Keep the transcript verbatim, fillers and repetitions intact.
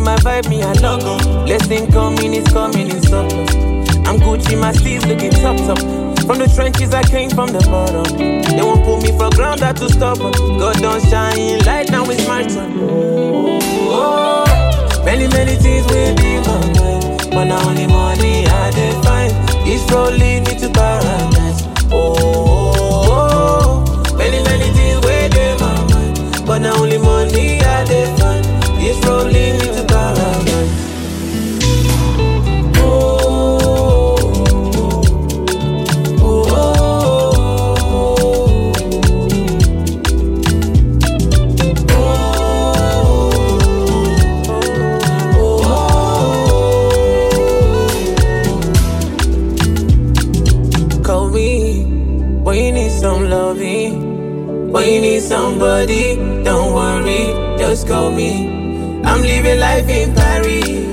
my vibe, me I log on. Blessing coming, it's coming in surplus. I'm Gucci, my sleeves looking top top. From the trenches, I came from the bottom. They won't put me for ground, that to stop us. God don't shine light, now it's my turn. Oh, oh. Many, many things will be my mind, but now only money I define. This road lead me to paradise. Oh, oh, oh. Many, many things will be my mind, but now only money I define. This road lead me to paradise. When you need somebody, don't worry, just call me. I'm living life in Paris.